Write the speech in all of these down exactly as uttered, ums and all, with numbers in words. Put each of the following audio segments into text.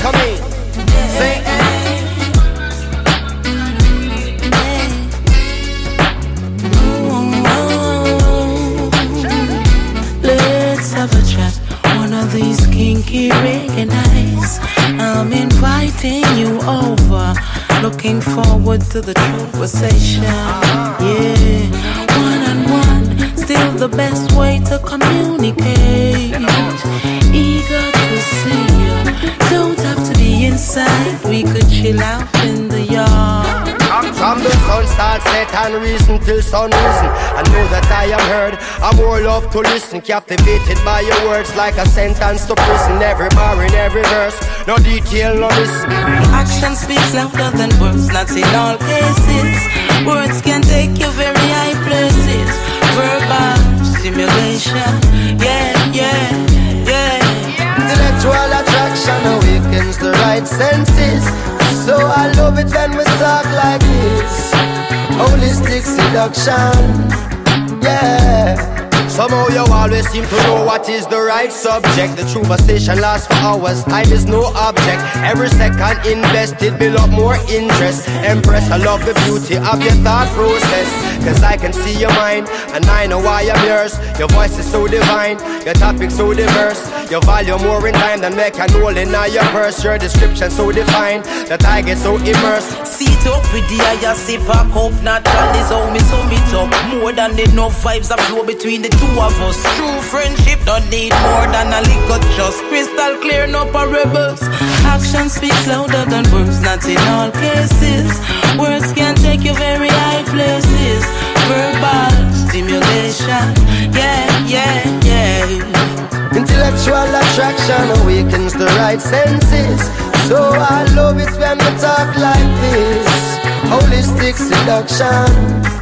Come in. Say, let's have a chat. One of these kinky reggae nights. I'm inviting you over. Looking forward to the conversation. Yeah, one on one, still the best way to communicate. Eager to see you. Don't have to be inside. We could chill out in the yard. from the sun starts set and reason till sun risen. I know that I am heard. I more love to listen. Captivated by your words like a sentence to prison. Every bar in every verse. No detail, no listen. Action speaks louder than words, not in all cases. Words can take you very high places. Verbal stimulation, yeah, yeah, yeah. Intellectual attraction awakens the right senses. So I love it when we talk like this. Holistic seduction, yeah. Somehow you always seem to know what is the right subject. The conversation lasts for hours, time is no object. Every second invested build up more interest. Empress, I love the beauty of your thought process. Cause I can see your mind, and I know why I'm yours. Your voice is so divine, your topic so diverse. Your value more in time than make an hole in your purse. Your description so defined, that I get so immersed. Seat up with the higher sip a cup. Natural is how me sum it up. More than enough vibes that flow between the two of us. True friendship don't need more than a little trust. Crystal clear, no parables. Action speaks louder than words, not in all cases. Words can take you very high places. Verbal stimulation, yeah, yeah, yeah. Intellectual attraction awakens the right senses. So I love it when we talk like this. Holistic seduction,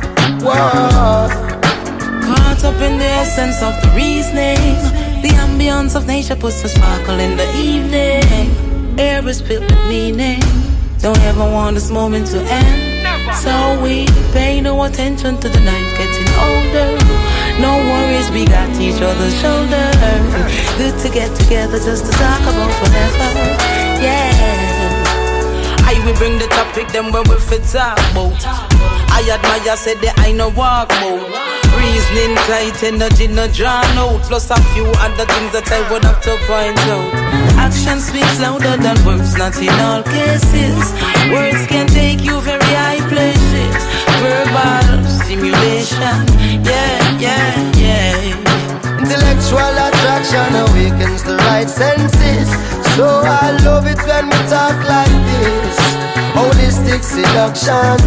wow. Caught up in the essence of the reasoning. The ambience of nature puts a sparkle in the evening. Air is filled with meaning. Don't ever want this moment to end. So we pay no attention to the night getting older. No worries, we got each other's shoulder. Good to get together just to talk about whatever. Yeah, I will bring the topic then when we fit talk about. I admire, said that I no walk mode. Reasoning tight, energy no drawn out. Plus a few other things that I would have to point out. Action speaks louder than words, not in all cases. Words can take you very high places. Verbal stimulation, yeah, yeah, yeah. Intellectual attraction awakens the right senses. So I love it when we talk like this. Holistic seduction,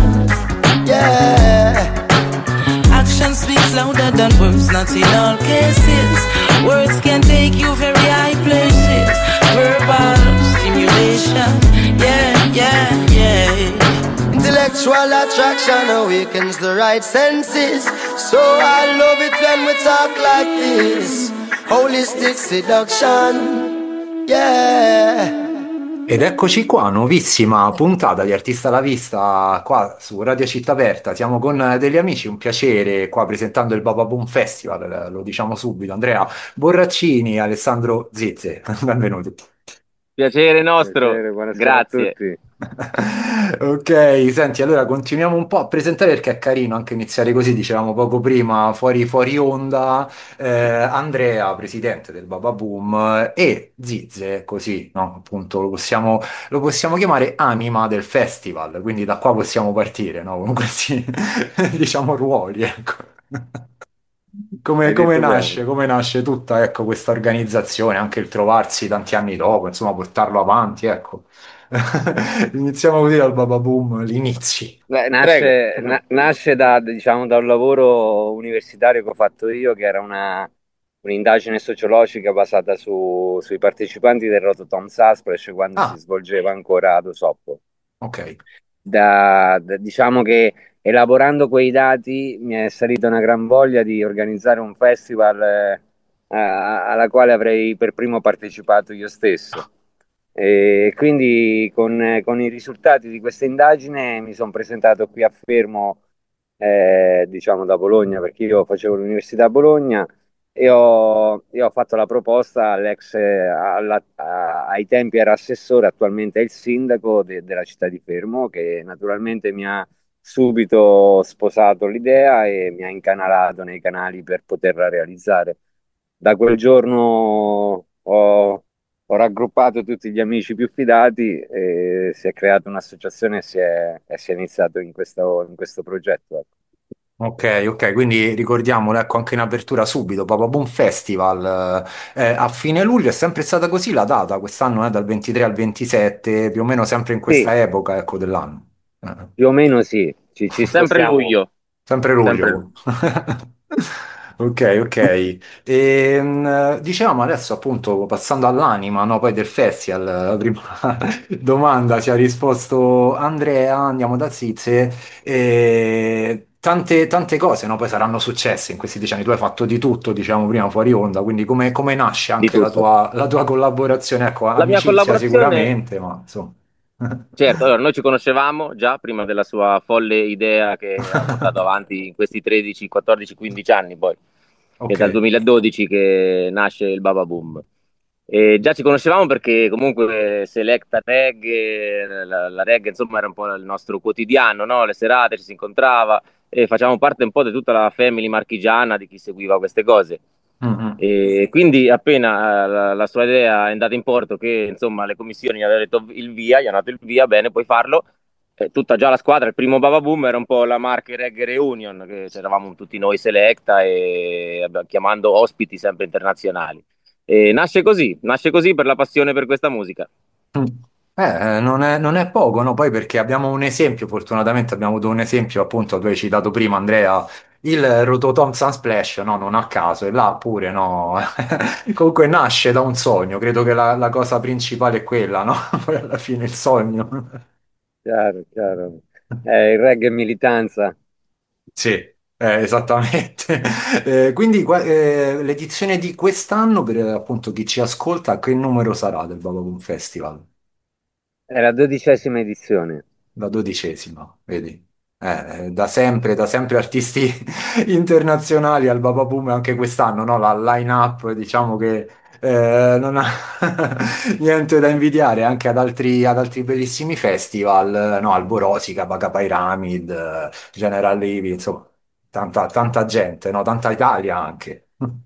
yeah. Action speaks louder than words, not in all cases. Words can take you very high places. Verbal stimulation, yeah, yeah, yeah. Intellectual attraction awakens the right senses. So I love it when we talk like this. Holistic seduction, yeah. Ed eccoci qua, nuovissima puntata di Artista alla Vista qua su Radio Città Aperta. Siamo con degli amici, un piacere qua presentando il Baba Boom Festival, lo diciamo subito. Andrea Borraccini, Alessandro Zizze, benvenuti. Piacere nostro, Piacere, buonasera a grazie. tutti. Ok, senti, allora continuiamo un po' a presentare perché è carino anche iniziare così, dicevamo poco prima, fuori, fuori onda, eh, Andrea, presidente del Baba Boom, e Zizze, così, no? Appunto lo possiamo, lo possiamo chiamare anima del festival, quindi da qua possiamo partire, no? Con questi, diciamo, ruoli, ecco. Come, Hai come detto nasce, bene. come nasce tutta, ecco, questa organizzazione, anche il trovarsi tanti anni dopo, insomma, portarlo avanti, ecco. Iniziamo così dal Baba Boom, gli inizi. Beh, Prego. nasce, na- nasce da, diciamo, da un lavoro universitario che ho fatto io, che era una, un'indagine sociologica basata su- sui partecipanti del Rototom Sasspress quando si Ah, svolgeva ancora ad Osoppo. ok. Da, da- diciamo che elaborando quei dati mi è salita una gran voglia di organizzare un festival eh, a- alla quale avrei per primo partecipato io stesso. E quindi con, con i risultati di questa indagine mi sono presentato qui a Fermo, eh, diciamo da Bologna, perché io facevo l'università a Bologna, e ho, e ho fatto la proposta all'ex, alla- a- ai tempi era assessore, attualmente è il sindaco de- della città di Fermo, che naturalmente mi ha subito sposato l'idea e mi ha incanalato nei canali per poterla realizzare. Da quel giorno ho, ho raggruppato tutti gli amici più fidati e si è creata un'associazione e si è, e si è iniziato in questo, in questo progetto, ecco. Ok, ok, quindi ricordiamolo, ecco, anche in apertura subito, Papa Boom Festival, eh, a fine luglio è sempre stata così la data, quest'anno è dal ventitré al ventisette, più o meno sempre in Sì, questa epoca, ecco, dell'anno. Eh. più o meno sì, ci, ci Sempre spostiamo. luglio, Sempre sempre luglio. luglio. Ok, ok. E, dicevamo adesso appunto passando all'anima, no, poi del festival, la prima domanda ci ha risposto Andrea, andiamo da Zize, e tante, tante cose, no, poi saranno successe in questi dieci anni, tu hai fatto di tutto, diciamo prima fuori onda, quindi come, come nasce Di anche la tutto. tua, la tua collaborazione, ecco, La mia amicizia collaborazione, sicuramente, ma insomma. certo, allora noi ci conoscevamo già prima della sua folle idea che ha portato avanti in questi tredici, quattordici, quindici anni poi, che è Ok. dal duemiladodici che nasce il Baba Boom. E già ci conoscevamo perché comunque Selecta Reggae, la, la reggae insomma era un po' il nostro quotidiano, no? Le serate ci si incontrava e facevamo parte un po' di tutta la family marchigiana di chi seguiva queste cose. Mm, mm. E quindi appena eh, la, la sua idea è andata in porto, che insomma le commissioni gli avevano detto il via, gli hanno dato il via, bene, puoi farlo. Eh, tutta già la squadra, il primo Baba Boom era un po' la Marche Reggae Reunion, che c'eravamo tutti noi Selecta e abbiamo- chiamando ospiti sempre internazionali. E nasce così, nasce così per la passione per questa musica. Mm. Eh, non è, non è poco, no? Poi perché abbiamo un esempio, fortunatamente abbiamo avuto un esempio, appunto, tu hai citato prima, Andrea, il Rototom Sunsplash, no? Non a caso, e là pure, no? Comunque nasce da un sogno, credo che la, la cosa principale è quella, no? Poi alla fine il sogno. Chiaro, chiaro. Eh, il reggae è militanza. Sì, eh, esattamente. Eh, quindi qua- eh, l'edizione di quest'anno, per eh, appunto chi ci ascolta, che numero sarà del Bababum Festival? È la dodicesima edizione. La dodicesima, vedi? Eh, da sempre, da sempre artisti internazionali al Baba Boom anche quest'anno, no? La line-up, diciamo che eh, non ha niente da invidiare anche ad altri, ad altri bellissimi festival, no? Alborosica, Baga Pyramid, eh, General Levy, insomma, tanta, tanta gente, no? Tanta Italia anche.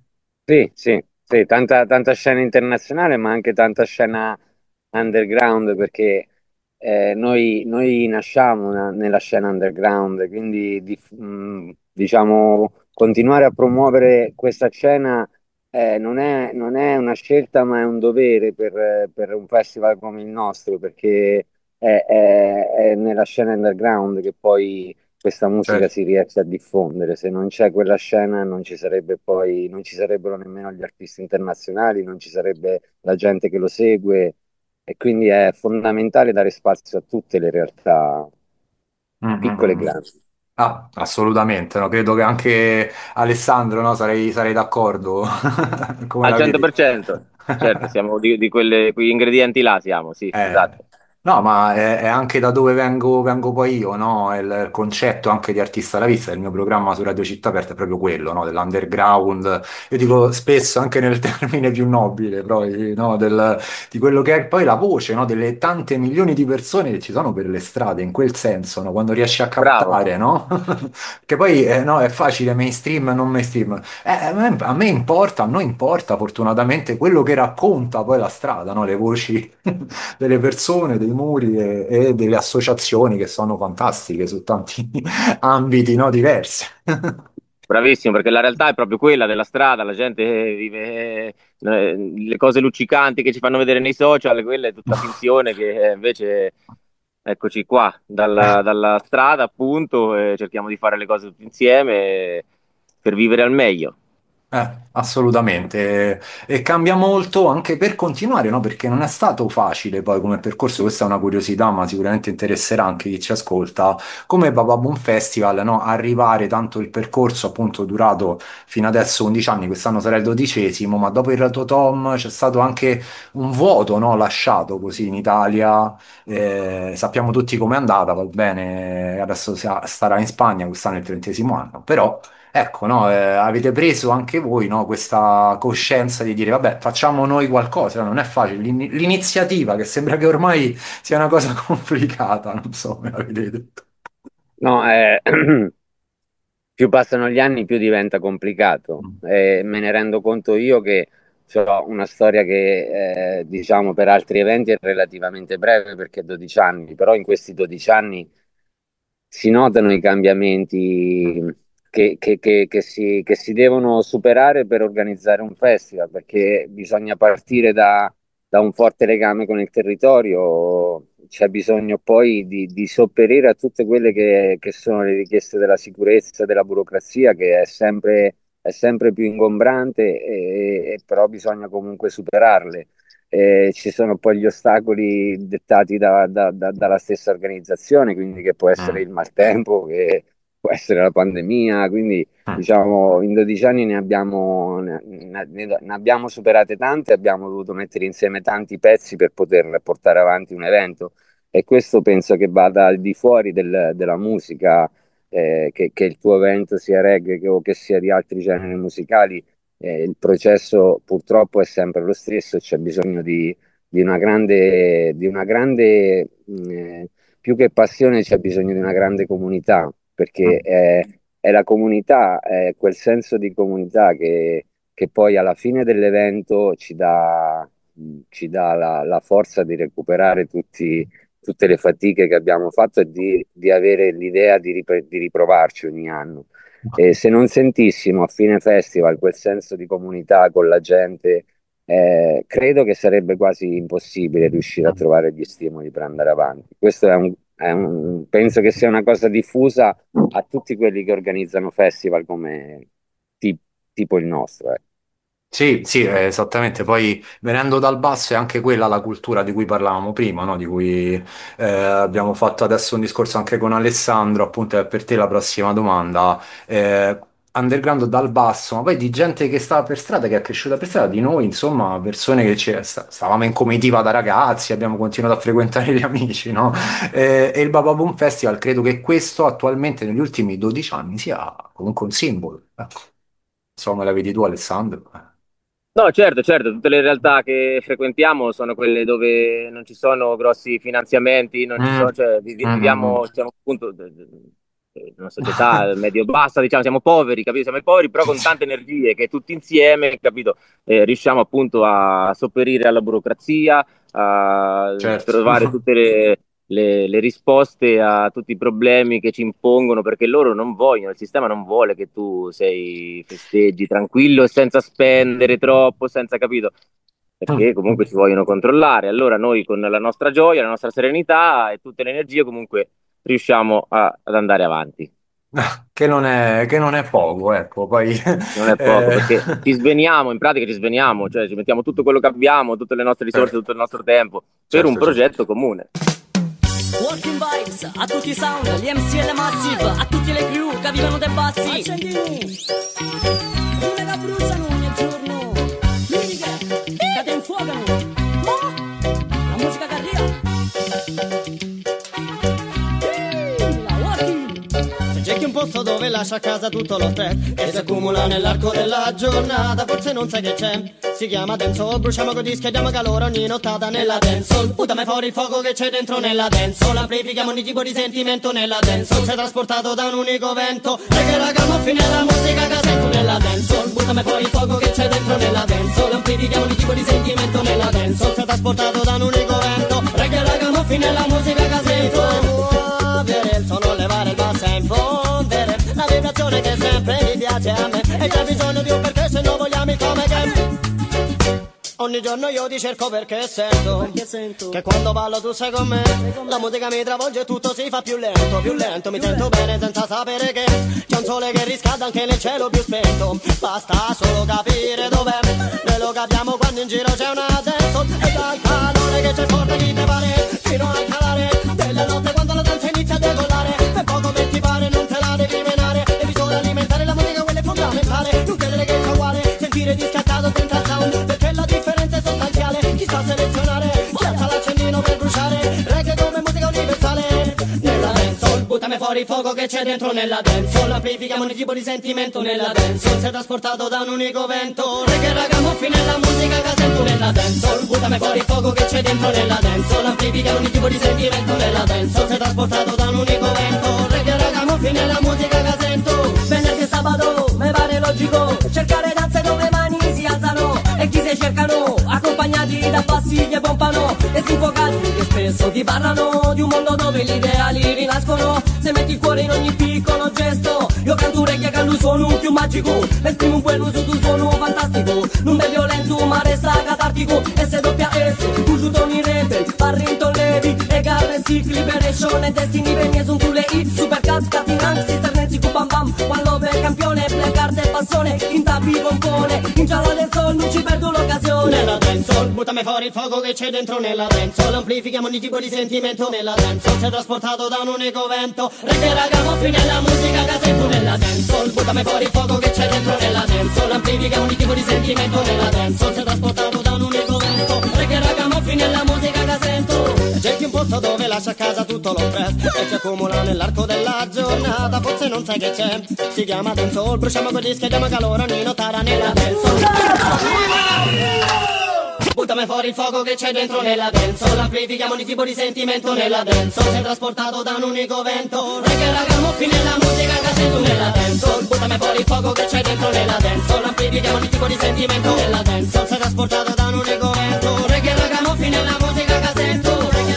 Sì, sì, sì, tanta, tanta scena internazionale, ma anche tanta scena underground, perché eh, noi, noi nasciamo na- nella scena underground, quindi di- mh, diciamo continuare a promuovere questa scena eh, non è, non è una scelta, ma è un dovere per, per un festival come il nostro, perché è, è- è nella scena underground che poi questa musica Certo. si riesce a diffondere. Se non c'è quella scena, non ci sarebbe poi, non ci sarebbero nemmeno gli artisti internazionali, non ci sarebbe la gente che lo segue, e quindi è fondamentale dare spazio a tutte le realtà, Mm, mm, piccole e mm, mm. grandi. Ah, assolutamente, no? Credo che anche Alessandro, no? Sarei, sarei d'accordo. Come Al la vedi? cento per cento, certo, siamo di, di quelle, quegli ingredienti là, siamo, sì, Eh, esatto. no, ma è, è anche da dove vengo, vengo poi io, no? Il concetto anche di artista alla vista, il mio programma su Radio Città Aperta è proprio quello, no? Dell'underground. Io dico spesso anche nel termine più nobile, poi, no? Del- di quello che è poi la voce, no? Delle tante milioni di persone che ci sono per le strade, in quel senso, no? Quando riesci a Bravo, captare, no? Che poi, eh, no, è facile, mainstream, non mainstream. Eh, a me, a me importa, a noi importa fortunatamente quello che racconta poi la strada, no? Le voci delle persone, dei muri e, e delle associazioni che sono fantastiche su tanti ambiti, no, diversi. bravissimo, perché la realtà è proprio quella della strada, la gente vive eh, le cose luccicanti che ci fanno vedere nei social, quella è tutta finzione che eh, invece eccoci qua, dalla, dalla strada appunto, e cerchiamo di fare le cose tutti insieme eh, per vivere al meglio. Eh, assolutamente. E cambia molto anche per continuare, no? Perché non è stato facile poi come percorso, questa è una curiosità, ma sicuramente interesserà anche chi ci ascolta, come Bababum Festival, no? Arrivare tanto il percorso appunto durato fino adesso undici anni, quest'anno sarà il dodicesimo, ma dopo il Rototom c'è stato anche un vuoto, no? Lasciato così in Italia. Eh, sappiamo tutti com'è andata, va bene, adesso sia- starà in Spagna, quest'anno è il trentesimo anno, però ecco, no, eh, avete preso anche voi, no, questa coscienza di dire, vabbè, facciamo noi qualcosa, non è facile. L'in- L'iniziativa, che sembra che ormai sia una cosa complicata, non so come l'avete detto. No, eh, più passano gli anni, più diventa complicato. Mm. E me ne rendo conto io che ho una storia che, eh, diciamo, per altri eventi è relativamente breve perché dodici anni, però in questi dodici anni si notano i cambiamenti che, che- che- che si, che si devono superare per organizzare un festival, perché bisogna partire da, da un forte legame con il territorio, c'è bisogno poi di, di sopperire a tutte quelle che, che sono le richieste della sicurezza, della burocrazia, che è sempre, è sempre più ingombrante, e, e però bisogna comunque superarle. Eh, ci sono poi gli ostacoli dettati da- da- da- dalla stessa organizzazione, quindi che può essere Mm. il maltempo, che può essere la pandemia, quindi Mm. diciamo in dodici anni ne abbiamo, ne, ne- ne abbiamo superate tante, abbiamo dovuto mettere insieme tanti pezzi per poter portare avanti un evento e questo penso che vada al di fuori del- della musica, eh, che, che il tuo evento sia reggae che- o che sia di altri generi musicali, eh, il processo purtroppo è sempre lo stesso, c'è bisogno di, di una grande, di una grande mh, eh, più che passione, c'è bisogno di una grande comunità, perché Mm. è, è la comunità, è quel senso di comunità che, che poi alla fine dell'evento ci dà, ci dà la, la forza di recuperare tutti, tutte le fatiche che abbiamo fatto e di, di avere l'idea di, ripre- di riprovarci ogni anno. E se non sentissimo a fine festival quel senso di comunità con la gente, eh, credo che sarebbe quasi impossibile riuscire a Mm. trovare gli stimoli per andare avanti. Questo è un, è un- penso che sia una cosa diffusa a tutti quelli che organizzano festival come ti- tipo il nostro. eh. Sì, sì, eh, esattamente. Poi venendo dal basso è anche quella la cultura di cui parlavamo prima, no? Di cui eh, abbiamo fatto adesso un discorso anche con Alessandro, appunto è per te la prossima domanda. Eh, underground dal basso, ma poi di gente che stava per strada, che è cresciuta per strada, di noi, insomma, persone che ci- sta- stavamo in comitiva da ragazzi, abbiamo continuato a frequentare gli amici, no? Eh, e il Baba Boom Festival, credo che questo attualmente negli ultimi dodici anni sia comunque un simbolo. Ecco. Insomma, la vedi tu, Alessandro? No, certo, certo, tutte le realtà che frequentiamo sono quelle dove non ci sono grossi finanziamenti, non ci Mm, sono, cioè, vi- vi- mm, mm, viviamo, siamo appunto eh, in una società medio-bassa, diciamo, siamo poveri, capito? Siamo i poveri, però con tante energie che tutti insieme, capito, eh, riusciamo appunto a sopperire alla burocrazia, a certo. trovare tutte le, le- le risposte a tutti i problemi che ci impongono, perché loro non vogliono, il sistema non vuole che tu sei festeggi tranquillo e senza spendere troppo, senza capito, perché comunque ci vogliono controllare. Allora noi con la nostra gioia, la nostra serenità e tutte le energie comunque riusciamo a- ad andare avanti. Che non è, che non è poco, ecco, poi Non è poco, eh, perché ci sveniamo, in pratica ci sveniamo, cioè ci mettiamo tutto quello che abbiamo, tutte le nostre risorse, certo, tutto il nostro tempo per un certo, certo. progetto comune. Working Vibes, a tutti i sound, gli M C e le Massive, a tutti le crew che vivono dei bassi. Accendini, lune che bruciano ogni giorno, liriche che ti infuocano, ma la musica che arriva. La Working. Se cerchi un posto dove lascia a casa tutto lo stress e si accumula nell'arco della giornata, forse non sai che c'è. Si chiama dancehall, bruciamo coi dischi e diamo calore ogni nottata nella dancehall. Buttami fuori il fuoco che c'è dentro nella dancehall, amplifichiamo ogni tipo di sentimento nella dancehall. Sei trasportato da un unico vento, reggae ragamuffin nella musica che sento nella dancehall. Buttami fuori il fuoco che c'è dentro nella dancehall, amplifichiamo ogni tipo di sentimento nella dancehall. Sei trasportato da un unico vento, reggae ragamuffin nella musica che sento. Muovere il suono, levare il basso e infondere la vibrazione che sempre mi piace a me. E c'è bisogno di un perché se no vogliamo il come che. Ogni giorno io ti cerco perché sento, perché sento che quando ballo tu sei con me. La musica mi travolge e tutto si fa più lento, più lento. Mi sento bene senza sapere che c'è un sole che riscalda anche nel cielo più spento. Basta solo capire dov'è, noi lo capiamo quando in giro c'è una danza. E dal calore che c'è forte chi te pare, fino al calare della notte quando la danza inizia a decollare. Per poco che ti pare non te la devi menare, devi solo alimentare la musica, quella è fondamentale. Non credere che sia uguale, sentire discattato dentro al sound, perché la differenza è sostanziale. Chi sa selezionare, piazza l'accendino per bruciare, reggae come musica universale. Nella dancehall, buttami fuori fuori il fuoco che c'è dentro nella dancehall. Amplifichiamo ogni tipo di sentimento nella dancehall. Sei trasportato da un unico vento. Reggae ragamuffin nella musica che sento nella dancehall. Buttami fuori il fuoco che c'è dentro nella dancehall. Amplifichiamo ogni tipo di sentimento nella dancehall. Sei trasportato da un unico vento. Reggae ragamuffin nella musica che sento. Venerdì e sabato, me pare logico cercare danze dove mani si alzano e chi si cercano accompagnati da bassi che pompano e sinfocati che spesso ti parlano di un mondo dove gli ideali rinascono. Se metti il cuore in ogni piccolo gesto, io canto reggae che lui suono più magico, esprimo un buon uso tu suono fantastico, non è violento ma resta catartico. S doppia S, Cusciuto mi rete, Barrington Levi e Garren Sick, Liberation e Destiny Venie sono tu le hit, Supercat, Cutting Rank, Sister Nancy, Bam Bam, One Love è campione, Black Card e passione, in tappi compone, in giallo del sol non ci perdo l'occasione. Nella dancehall, buttami fuori il fuoco che c'è dentro nella dancehall. Amplifichiamo ogni tipo di sentimento nella dancehall. Sei trasportato da un unico vento. Reggae ragamuffin nella musica che sento nella dancehall. Buttami fuori il fuoco che c'è dentro nella dancehall. Amplifichiamo ogni tipo di sentimento nella dancehall. Sei trasportato da un unico vento. Reggae ragamuffin nella musica che sento. Cerchi un posto dove lascia a casa tutto lo stress e si accumula nell'arco della giornata. Forse non sai che c'è, si chiama dancehall. Bruciamo quegli dischi e diamo calore ogni notara nella dancehall. Buttami fuori il fuoco che c'è dentro nella dancehall. Amplifichiamo ogni tipo di sentimento nella dancehall. Sei trasportato da un unico vento. Reggae ragamuffin nella musica che sento nella dancehall. Buttami fuori il fuoco che c'è dentro nella dancehall. Amplifichiamo ogni tipo di sentimento nella dancehall. Sei trasportato da un unico vento. Reggae ragamuffin nella musica che sento.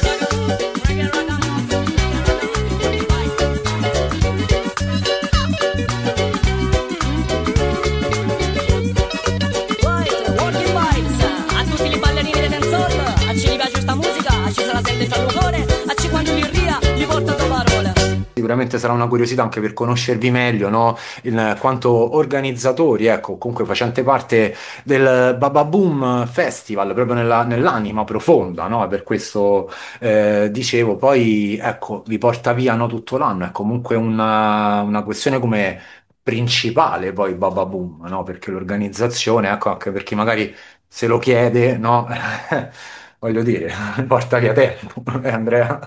Sicuramente sarà una curiosità anche per conoscervi meglio, no? In quanto organizzatori, ecco, comunque facente parte del Baba Boom Festival, proprio nella- nell'anima profonda, no? Per questo eh, dicevo, poi ecco, vi porta via no, tutto l'anno, è comunque una, una questione come principale poi Baba Boom, no? Perché l'organizzazione, ecco, anche per chi magari se lo chiede, no? Voglio dire, porta via tempo, eh, Andrea?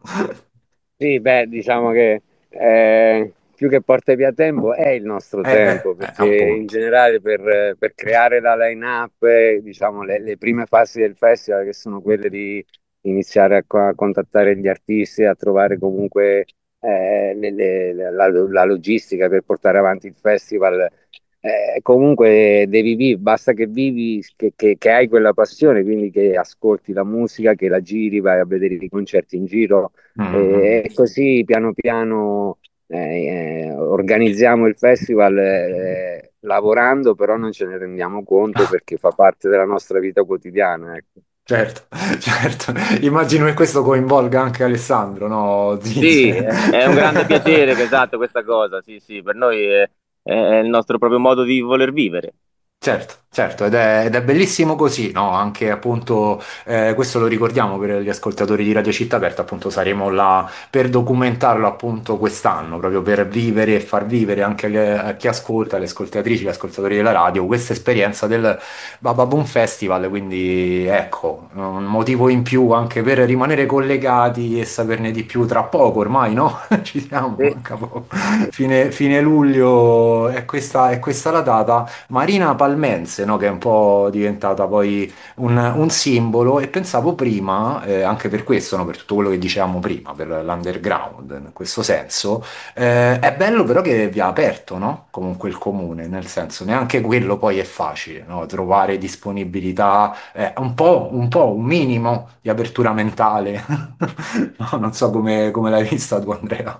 Sì, beh, diciamo che eh, più che porta via tempo è il nostro Eh, eh, tempo, eh, perché in appunto. generale per, per creare la line-up, eh, diciamo, le, le prime fasi del festival, che sono quelle di iniziare a, co- a contattare gli artisti, a trovare comunque eh, le- le- la, la logistica per portare avanti il festival. Eh, comunque devi vivere, basta che vivi, che, che- che hai quella passione, quindi che ascolti la musica, che la giri, vai a vedere i concerti in giro Mm, mm, e così piano piano eh, eh, organizziamo il festival eh, lavorando, però non ce ne rendiamo conto perché fa parte della nostra vita quotidiana, ecco. certo, certo. Immagino che questo coinvolga anche Alessandro, no? Sì, Zinze. è è un grande piacere che esatto questa cosa, sì, sì, per noi è, è il nostro proprio modo di voler vivere. Certo, certo, ed è, ed è bellissimo così, no? Anche appunto, eh, questo lo ricordiamo per gli ascoltatori di Radio Città Aperta, appunto saremo là per documentarlo appunto quest'anno, proprio per vivere e far vivere anche le- a chi ascolta, le ascoltatrici, gli ascoltatori della radio, questa esperienza del Baba Boom Festival, quindi ecco, un motivo in più anche per rimanere collegati e saperne di più tra poco ormai, no? Ci siamo, Sì. manca poco. Fine, fine luglio è questa, è questa la data. Marina Palmense, no, che è un po' diventata poi un, un simbolo e pensavo prima, eh, anche per questo, no, per tutto quello che dicevamo prima, per l'underground, in questo senso, eh, è bello però che vi ha aperto, no? Comunque il comune, nel senso, neanche quello poi è facile, no? Trovare disponibilità, eh, un po', un po', un minimo di apertura mentale. No, non so come, come l'hai vista tu, Andrea.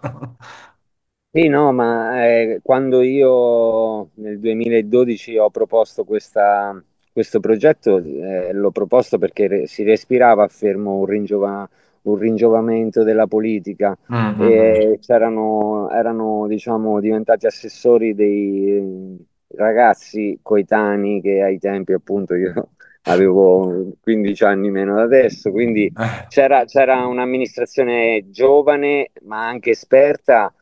Sì, no, ma eh, quando io nel duemiladodici ho proposto questa- questo progetto, eh, l'ho proposto perché re- si respirava affermo un, ringiova- un ringiovamento della politica Mm, mm, mm. e c'erano, erano, diciamo, diventati assessori dei eh, ragazzi coetanei che ai tempi appunto io avevo quindici anni meno da adesso, quindi Eh, c'era c'era un'amministrazione giovane ma anche esperta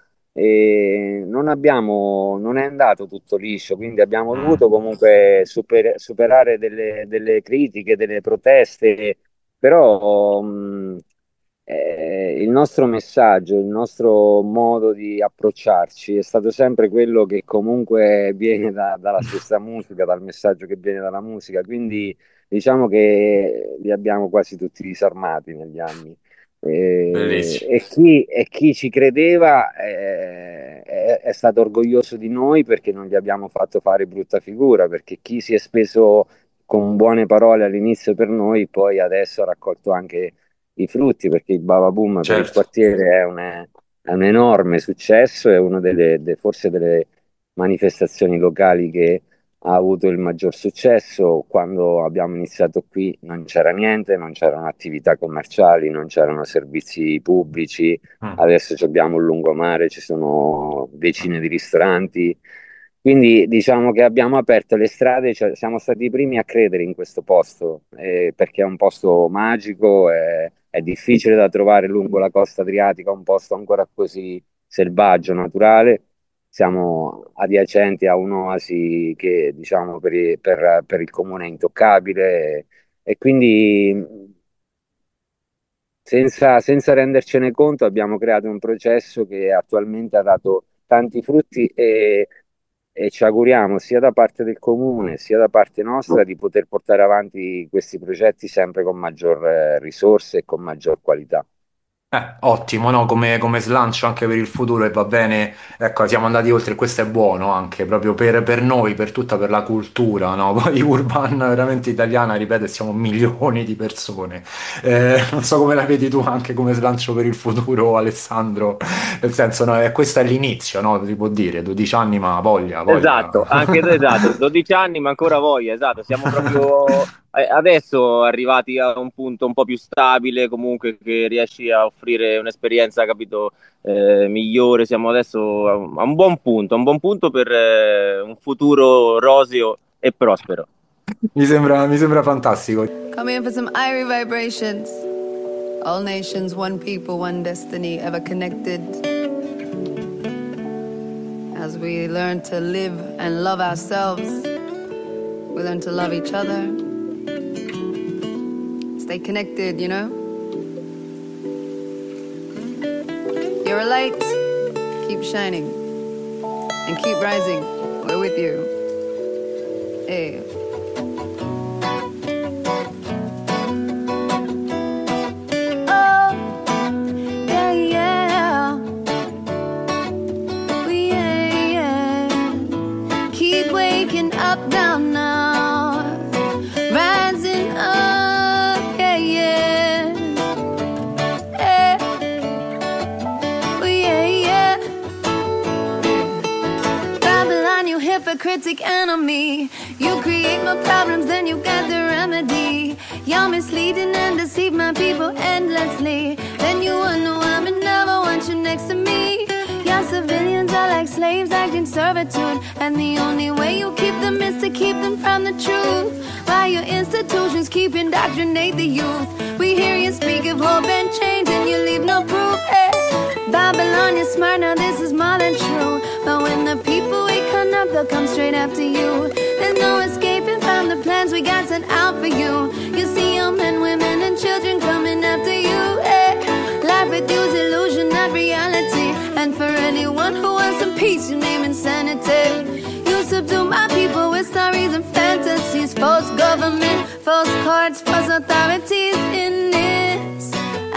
e non abbiamo, non è andato tutto liscio, quindi abbiamo dovuto mm. comunque super- superare delle, delle critiche, delle proteste, però mh, eh, il nostro messaggio, il nostro modo di approcciarci è stato sempre quello che comunque viene da- dalla stessa musica, dal messaggio che viene dalla musica, quindi diciamo che li abbiamo quasi tutti disarmati negli anni. Eh, Bellissimo. e chi, e chi ci credeva eh, è, è stato orgoglioso di noi perché non gli abbiamo fatto fare brutta figura, perché chi si è speso con buone parole all'inizio per noi, poi adesso ha raccolto anche i frutti, perché il Bava Boom per il Certo. quartiere è un, è un enorme successo, è una delle, de- forse delle manifestazioni locali che ha avuto il maggior successo. Quando abbiamo iniziato qui non c'era niente, non c'erano attività commerciali, non c'erano servizi pubblici. Mm, Adesso ci abbiamo un lungomare, ci sono decine di ristoranti. Quindi diciamo che abbiamo aperto le strade, cioè siamo stati i primi a credere in questo posto, eh, perché è un posto magico, è, è difficile da trovare lungo la costa adriatica, un posto ancora così selvaggio, naturale. Siamo adiacenti a un'oasi che diciamo per, i- per- per il comune è intoccabile e quindi senza, senza rendercene conto abbiamo creato un processo che attualmente ha dato tanti frutti e, e ci auguriamo sia da parte del comune sia da parte nostra di poter portare avanti questi progetti sempre con maggior eh, risorse e con maggior qualità. Eh, ottimo, no? Come, come slancio anche per il futuro e va bene. Ecco, siamo andati oltre, questo è buono anche proprio per, per noi, per tutta, per la cultura, no? Poi Urban veramente italiana, ripeto, e siamo milioni di persone. Eh, non so come la vedi tu anche come slancio per il futuro, Alessandro. Nel senso, no, eh, questo è l'inizio, no? Si può dire, dodici anni, ma voglia, voglia. Esatto, anche esatto, dodici anni ma ancora voglia, esatto, siamo proprio eh, adesso arrivati a un punto un po' più stabile, comunque che riesci a offrire un'esperienza, capito, eh, migliore, siamo adesso a un, a un buon punto, a un buon punto per eh, un futuro roseo e prospero. Mi sembra, mi sembra fantastico. Come in for some Irie vibrations. All nations, one people, one destiny, ever connected. As we learn to live and love ourselves, we learn to love each other. Stay connected, you know? You're a light, keep shining. And keep rising, we're with you. Hey. Up, down now, rising up, yeah, yeah, yeah, oh, yeah, yeah. Babylon, you hypocritic enemy. You create more problems than you got the remedy. You're misleading and deceive my people endlessly. Then you wonder why I never want you next to me. Your civilians are like slaves acting servitude, and the only way you keep them is to keep them from the truth. While your institutions keep indoctrinate the youth, we hear you speak of hope and change and you leave no proof. Hey. Babylon, you're smart, now this is more than true. But when the people wake up, they'll come straight after you. There's no escaping from the plans we got sent out for you. You see your men, women and children coming after you. Hey. Life with you's illusion, not reality. And for anyone who wants some peace, you name insanity. You subdue my people with stories and fantasies. False government, false courts, false authorities. In this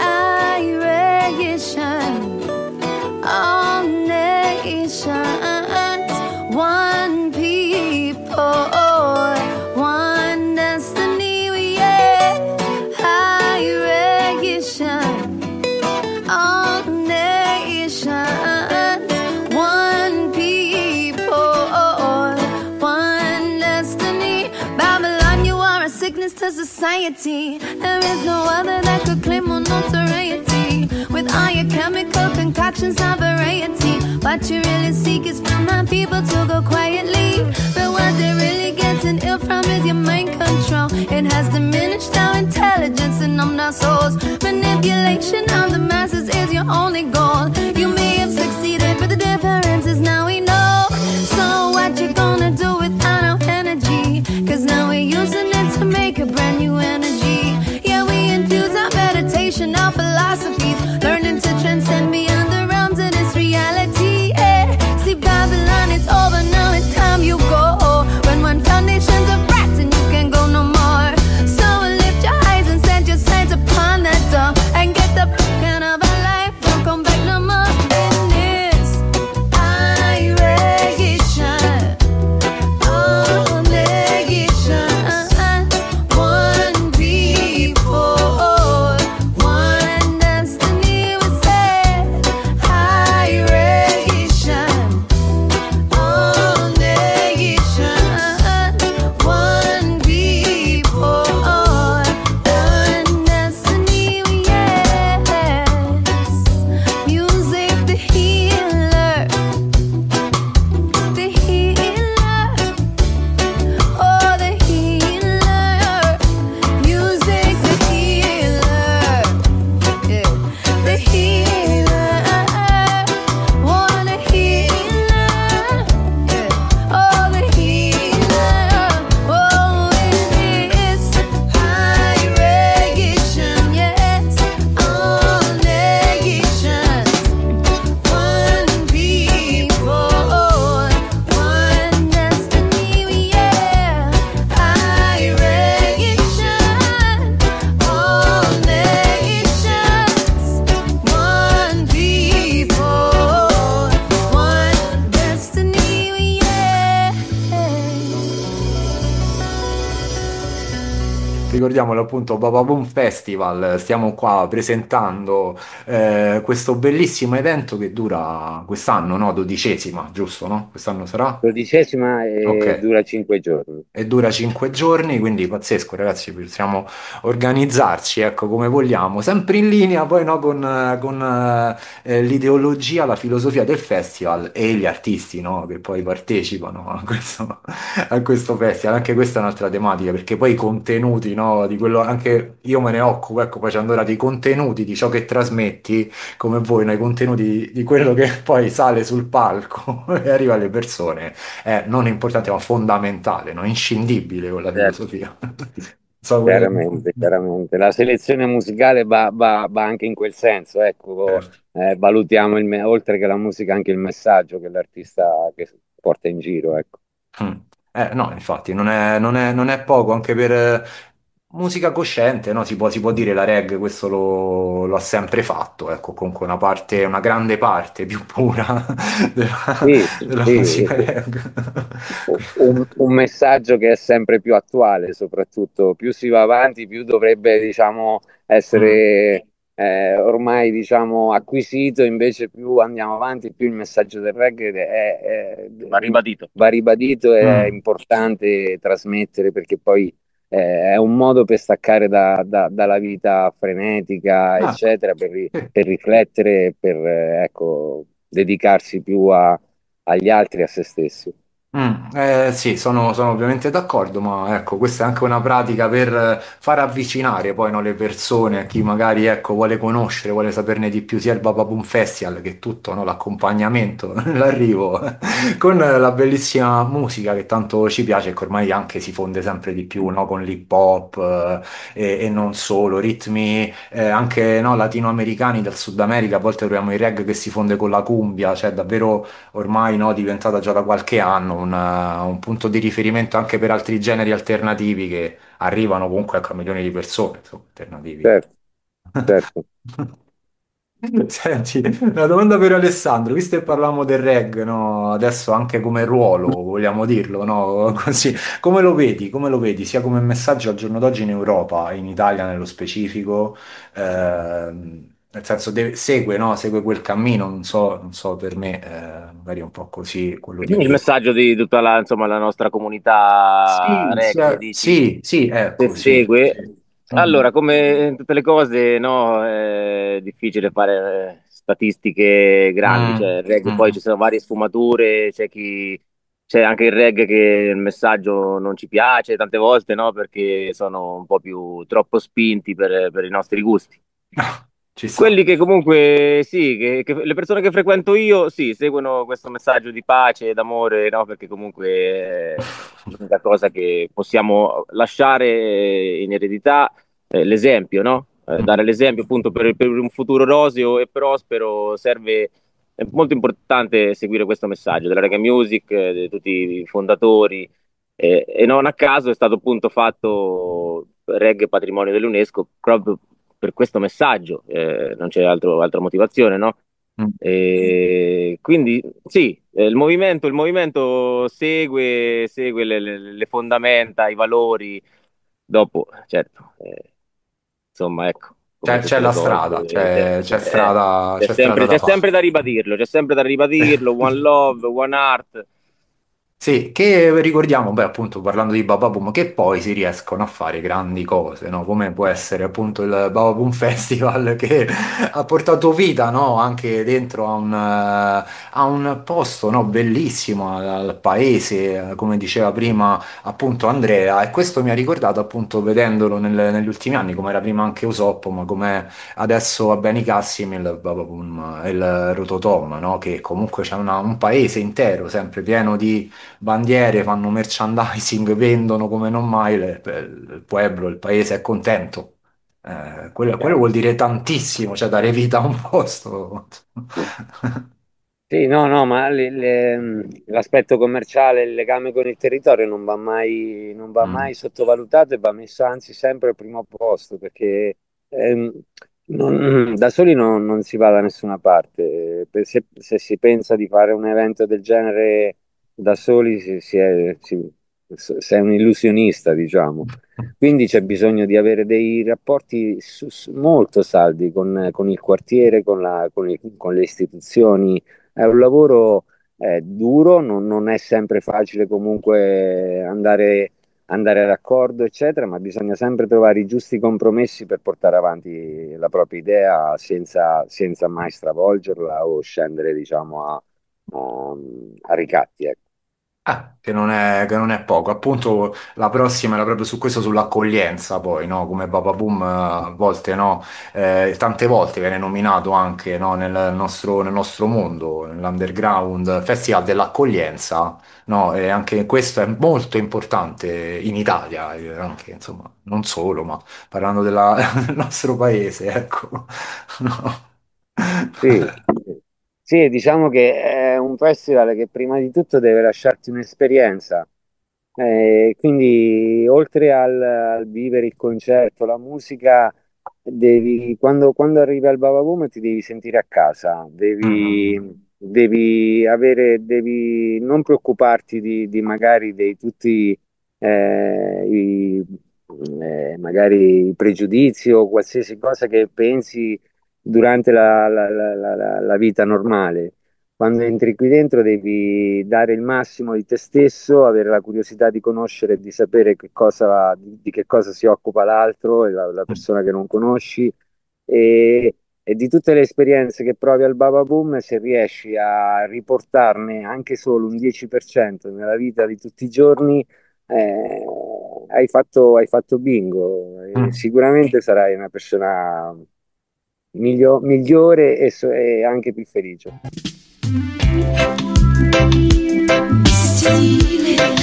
iration, all nations, one people, one destiny, yeah. Iration, all nations, one people, one destiny. Babylon, you are a sickness to society. There is no other that could claim more notoriety. With all your chemical concoctions of variety, what you really seek is for my people to go quietly. But what they're really getting ill from is your mind control. It has diminished our intelligence and numbed our souls. Manipulation of the masses is your only goal. You may have succeeded, but the difference is now we know. So what you gonna do without our energy? Cause now we're using it to make a brand new energy. Yeah, we infuse our meditation, our philosophy ricordiamolo appunto, Baba Boom Festival, stiamo qua presentando eh, questo bellissimo evento che dura quest'anno, no? Dodicesima, giusto, no? Quest'anno sarà? Dodicesima e Ok. dura cinque giorni. E dura cinque giorni, quindi pazzesco, ragazzi, possiamo organizzarci, ecco, come vogliamo, sempre in linea poi no, con, eh, con, eh, eh, l'ideologia, la filosofia del festival e gli artisti, no, che poi partecipano a questo, a questo festival. Anche questa è un'altra tematica, perché poi i contenuti, no, di quello, anche io me ne occupo, ecco, facendo ora dei contenuti, di ciò che trasmetti, come voi, no, i contenuti di quello che poi sale sul palco e arriva alle persone è non importante, ma fondamentale, no? Inscindibile con la Certo. filosofia. So quello Chiaramente, chiaramente. La selezione musicale va, va- va anche in quel senso, ecco, certo. eh, valutiamo il me- oltre che la musica anche il messaggio che l'artista che porta in giro, ecco. Mm. Eh, no, infatti, non è, non è- non è poco, anche per eh, musica cosciente, no? Si può, si può dire la reggae, questo lo, lo ha sempre fatto, ecco, comunque una parte, una grande parte più pura della, Sì, della sì, musica reggae. un, un messaggio che è sempre più attuale, soprattutto più si va avanti, più dovrebbe, diciamo, Mm. essere eh, ormai, diciamo, acquisito, invece più andiamo avanti, più il messaggio del reggae è- è- Va ribadito. va ribadito e è Mm. importante trasmettere perché poi eh, è un modo per staccare da- da- dalla vita frenetica, Ah, eccetera, per, ri- sì. per riflettere, per eh, ecco, dedicarsi più a- agli altri e a se stessi. Mm, eh, sì, sono, sono ovviamente d'accordo, ma ecco, questa è anche una pratica per eh, far avvicinare poi no, le persone a chi magari ecco, vuole conoscere, vuole saperne di più, sia il Baba Boom Festival che tutto, no, l'accompagnamento, l'arrivo con la bellissima musica che tanto ci piace e che ormai anche si fonde sempre di più no, con l'hip hop eh, e, e non solo, ritmi eh, anche no, latinoamericani del Sud America, a volte troviamo il reggae che si fonde con la cumbia, cioè davvero ormai no, diventata già da qualche anno un, uh, un punto di riferimento anche per altri generi alternativi che arrivano comunque ecco, a milioni di persone, insomma, alternativi. Certo, certo. Senti, una domanda per Alessandro, visto che parliamo del reggae, no? Adesso anche come ruolo, vogliamo dirlo, no? Così, come lo vedi? Come lo vedi? Sia come messaggio al giorno d'oggi in Europa, in Italia nello specifico, ehm, nel senso deve- segue, no? Segue quel cammino, non so, non so per me, eh, magari è un po' così quello di Il più. messaggio di tutta la, insomma, la nostra comunità Sì, reggae, sia- dici, sì, sì, se ecco, sì. segue. Mhm. Allora, come in tutte le cose, no, è difficile fare eh, statistiche grandi, Mm, cioè il reggae poi ci mm. sono varie sfumature, c'è chi, c'è anche il reggae che il messaggio non ci piace tante volte, no, perché sono un po' più troppo spinti per per i nostri gusti. Ci sta. Quelli che comunque sì, che, che- le persone che frequento io sì, seguono questo messaggio di pace e d'amore, no? Perché comunque è l'unica cosa che possiamo lasciare in eredità, eh, l'esempio, no? Eh, dare Mm. l'esempio appunto per, per un futuro roseo e prospero serve, è molto importante seguire questo messaggio della reggae music, eh, di tutti i fondatori, eh, e non a caso è stato appunto fatto reggae patrimonio dell'UNESCO proprio per questo messaggio, eh, non c'è altro- altra motivazione, no? Mm. E quindi sì, eh, il movimento, il movimento segue, segue le, le- le fondamenta, i valori, dopo, certo, eh, insomma, ecco, come C'è c'è tutte le la cose, strada, c'è c'è c'è eh, strada, c'è c'è strada sempre, da c'è fare. sempre da ribadirlo, c'è sempre da ribadirlo, One Love, One Heart. Sì, che ricordiamo, beh, appunto parlando di Bababoom, che poi si riescono a fare grandi cose, no? Come può essere appunto il Bababoom Festival che ha portato vita, no? Anche dentro a un, eh, a un posto, no? Bellissimo al, al paese, eh, come diceva prima appunto Andrea, e questo mi ha ricordato appunto vedendolo nel- negli ultimi anni, come era prima anche Usoppo, ma come adesso a Beni Cassim il Bababoom, il Rototom, no? Che comunque c'è una- un paese intero sempre pieno di bandiere, fanno merchandising, vendono come non mai, le- il pueblo, il paese è contento. Eh, quello, quello vuol dire tantissimo, cioè dare vita a un posto. Sì, no, no, ma le- le- l'aspetto commerciale, il legame con il territorio non va mai, non va Mm. mai sottovalutato e va messo anzi sempre al primo posto perché ehm, non- da soli non, non si va da nessuna parte. Per- Se, se si pensa di fare un evento del genere da soli, si, si è, si- si è un illusionista, diciamo. quindi c'è bisogno di avere dei rapporti su- su- molto saldi con, con il quartiere, con, la- con i- con le istituzioni. È un lavoro eh, duro, non, non è sempre facile comunque andare, andare d'accordo, eccetera, ma bisogna sempre trovare i giusti compromessi per portare avanti la propria idea senza, senza mai stravolgerla o scendere, diciamo, a, a- a ricatti, ecco. Ah, che non è, che non è poco. Appunto, la prossima era proprio su questo, sull'accoglienza, poi, no? Come Baba Boom, eh, a volte, no? Eh, tante volte viene nominato anche, no? Nel nostro, nel nostro mondo, nell'underground, Festival dell'accoglienza, no? E anche questo è molto importante in Italia, eh, anche, insomma, non solo, ma parlando della- del nostro paese, ecco. No? Sì, sì, diciamo che è un festival che prima di tutto deve lasciarti un'esperienza. Eh, quindi oltre al, al vivere il concerto, la musica, devi, quando, quando arrivi al Baba Boom ti devi sentire a casa, devi, Mm, devi avere, devi non preoccuparti di, di magari dei tutti eh, i, eh, magari i pregiudizi o qualsiasi cosa che pensi durante la la- la- la- la- la vita normale. Quando entri qui dentro devi dare il massimo di te stesso, avere la curiosità di conoscere e di sapere che cosa, di, di che cosa si occupa l'altro, e la, la mm, persona che non conosci, e, e di tutte le esperienze che provi al Baba Boom, se riesci a riportarne anche solo un dieci per cento nella vita di tutti i giorni, eh, hai fatto, hai fatto bingo. E mm. sicuramente sarai una persona miglio- migliore e so- e anche più felice. Stealing,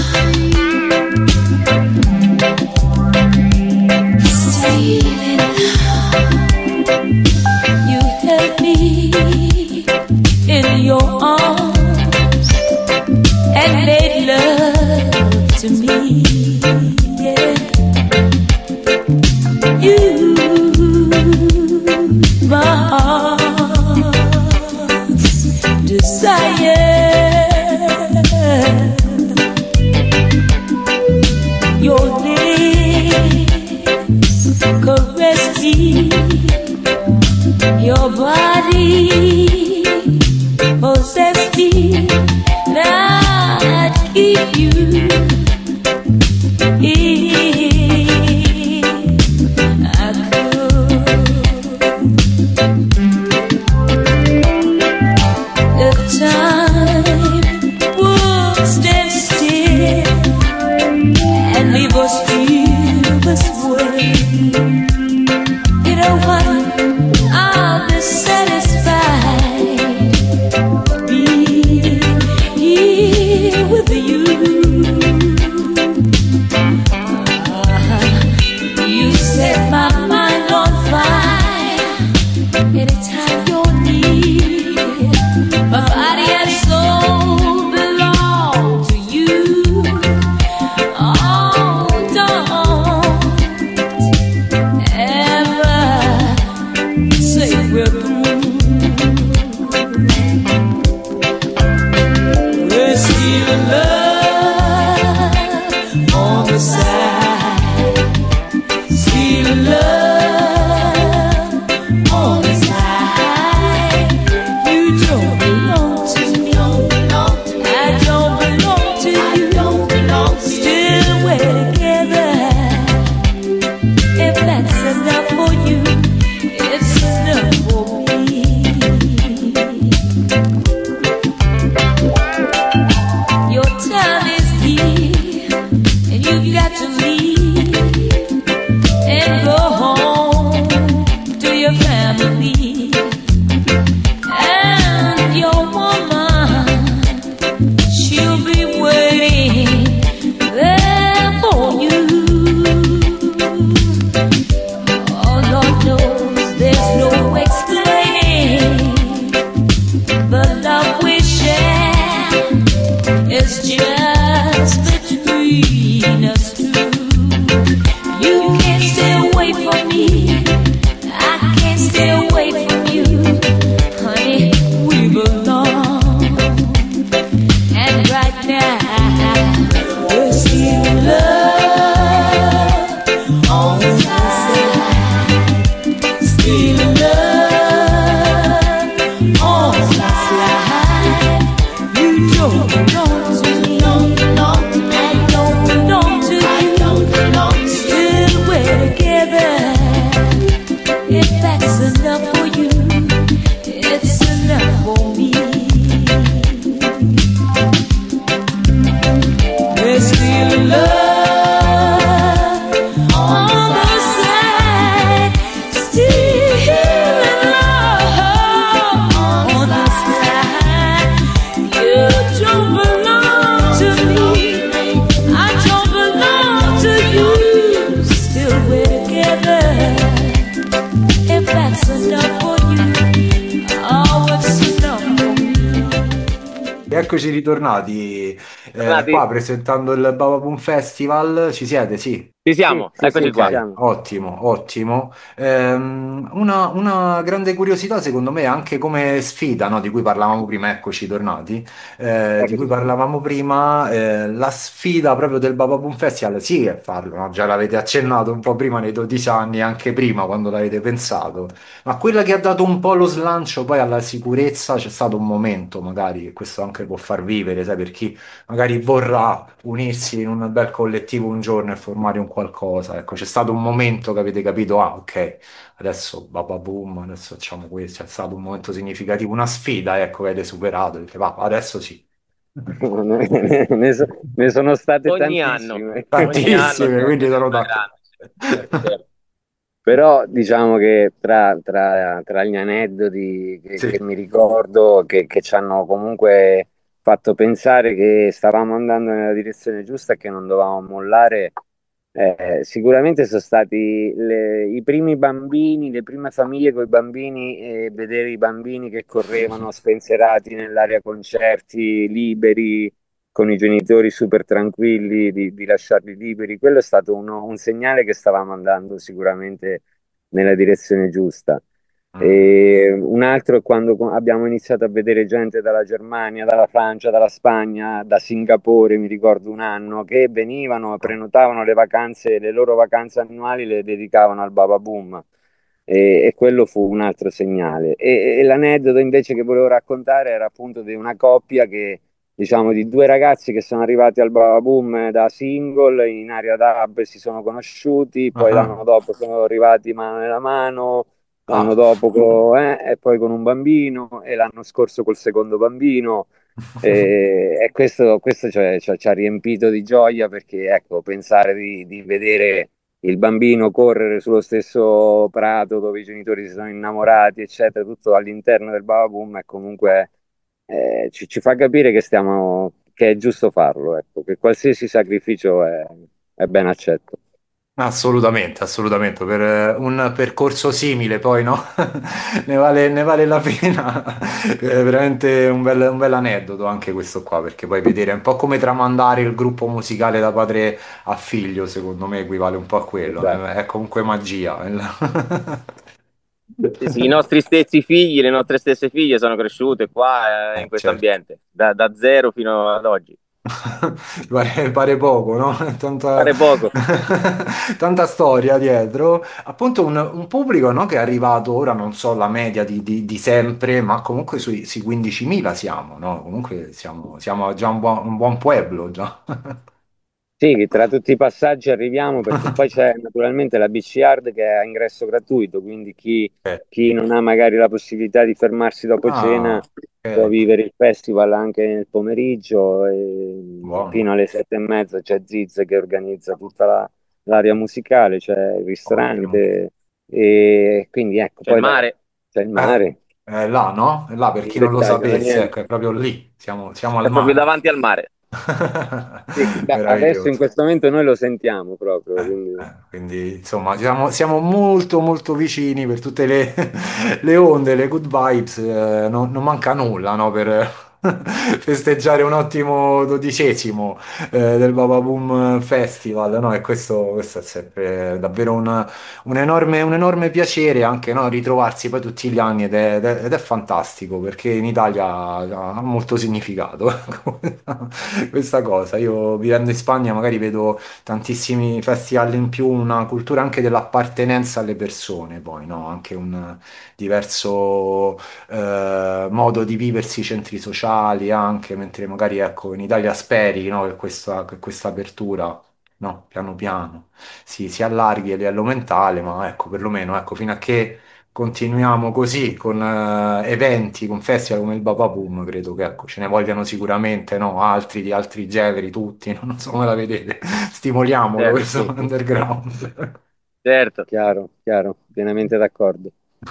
stealing. You held me in your arms and made love to me. Yeah. You, my heart's desire. Your lips caress me, your body possess me, and I'd keep you if I could. The time would stand still and leave us feel this way. You know what? I'll be satisfied being here with you. Ah, you set my mind on fire anytime you're near. My body and soul belong to you. Oh, don't ever say we're through. We're still in love on the side. Still in love on the side. You don't belong to me. I don't belong to you. Still we're together. If that's enough for you, it's enough for me. Your time is here, and you've got to leave and go home to your family. And your woman, she'll be waiting there for you. Oh, Lord knows there's no explaining the love we share is just between us two. You can't stay away from me. I can't stay away from you. Honey, we belong. And right now, we're still in love Say hi, still in love, on the slide. You don't belong to me, I don't belong to you. Still we're together. If that's enough for you, it's enough for me. We're still in love. Eccoci ritornati eh, Tornati. qua presentando il Baba Boom Festival. Ci siete? Sì. Ci siamo, Sì, sì, eccoci sì, qua. ci siamo. Ottimo, ottimo. Ehm, una, una grande curiosità secondo me anche come sfida, no, di cui parlavamo prima, eccoci tornati, eh, di cui Eccoci. parlavamo prima, eh, la sfida proprio del Baba Boom Festival, sì è farlo, no? Già l'avete accennato un po' prima nei dodici anni, anche prima quando l'avete pensato, ma quella che ha dato un po' lo slancio poi alla sicurezza c'è stato un momento magari, che questo anche può far vivere, sai, per chi magari vorrà unirsi in un bel collettivo un giorno e formare un qualcosa. Ecco, c'è stato un momento che avete capito, ah, ok, adesso baba boom, adesso facciamo questo. C'è stato un momento significativo, una sfida, ecco, che avete superato. Dite, va, adesso sì. Ne, ne so- ne sono state Ogni anno, tantissime. ogni anno Tantissime, se quindi ce n'è sono una d'accordo. grande. Certo, certo. Però diciamo che tra, tra- tra gli aneddoti che, che Sì. mi ricordo, che, che ci hanno comunque fatto pensare che stavamo andando nella direzione giusta e che non dovevamo mollare, eh, sicuramente sono stati le- i primi bambini, le prime famiglie con i bambini e vedere i bambini che correvano spensierati nell'area concerti, liberi, con i genitori super tranquilli di, di lasciarli liberi. Quello è stato uno- un segnale che stavamo andando sicuramente nella direzione giusta. Mm. E un altro è quando co- abbiamo iniziato a vedere gente dalla Germania, dalla Francia, dalla Spagna, da Singapore, mi ricordo un anno, che venivano, prenotavano le vacanze, le loro vacanze annuali le dedicavano al Baba Boom. E, e quello fu un altro segnale. E, e l'aneddoto invece che volevo raccontare era appunto di una coppia che, diciamo, di due ragazzi che sono arrivati al Baba Boom da single in area dub, si sono conosciuti, poi l'anno Ah, dopo sono arrivati mano nella mano, l'anno ah. dopo co- eh, e poi con un bambino e l'anno scorso col secondo bambino. E, e questo, questo cioè, ci ha ci ha riempito di gioia perché ecco, pensare di, di vedere il bambino correre sullo stesso prato dove i genitori si sono innamorati, eccetera, tutto all'interno del Baba Boom, e comunque eh, ci, ci fa capire che stiamo, che è giusto farlo, ecco, che qualsiasi sacrificio è, è ben accetto. Assolutamente, assolutamente, per eh, un percorso simile poi, no? Ne vale, ne vale la pena. È veramente un bel, un bel aneddoto anche questo qua, perché poi vedere è un po' come tramandare il gruppo musicale da padre a figlio, secondo me equivale un po' a quello, Esatto. è, è comunque magia. Sì, sì, i nostri stessi figli, le nostre stesse figlie sono cresciute qua eh, in Eh, questo certo. ambiente, da, da zero fino ad oggi. Pare, pare poco, no? Tanta, Fare poco. tanta storia dietro. Appunto un, un pubblico, no, che è arrivato, ora non so la media di, di- di sempre, ma comunque sui, sui quindicimila siamo, no? Comunque siamo, siamo già un buon, un buon pueblo, già. Sì, tra tutti i passaggi arriviamo perché poi c'è naturalmente la B C Hard che è a ingresso gratuito, quindi chi, Eh, chi non ha magari la possibilità di fermarsi dopo cena Ah, può ok, vivere il festival anche nel pomeriggio e buono, fino alle sette e mezza c'è Ziz che organizza tutta la- l'area musicale, c'è il ottimo. ristorante e quindi ecco, C'è il poi la- mare, c'è il Eh, mare. è là, no? È là, per Un chi non lo dettaglio da sapesse, niente. ecco, è proprio lì, siamo, siamo al è proprio mare. davanti al mare. Sì, da- adesso in Meraviglioso. questo momento noi lo sentiamo proprio, Eh, quindi eh, quindi insomma siamo, siamo molto molto vicini per tutte le, le onde, le good vibes, eh, non, non manca nulla, no, per, festeggiare un ottimo dodicesimo eh, del Baba Boom Festival, no? E questo, questo è sempre davvero un, un enorme, un enorme piacere anche, no? Ritrovarsi poi tutti gli anni ed è, ed è- ed è fantastico perché in Italia ha molto significato questa cosa. Io vivendo in Spagna magari vedo tantissimi festival in più, una cultura anche dell'appartenenza alle persone, poi, no? Anche un diverso eh, modo di viversi i centri sociali anche, mentre magari ecco in Italia speri, no, che questa, che questa apertura, no, piano piano si, si allarghi a livello mentale, ma ecco, perlomeno ecco, fino a che continuiamo così con eh, eventi, con festival come il Baba Boom, credo che ecco, ce ne vogliano sicuramente, no, altri di altri generi, tutti, non so come la vedete, stimoliamolo Certo, questo underground. certo. Chiaro, chiaro, pienamente d'accordo.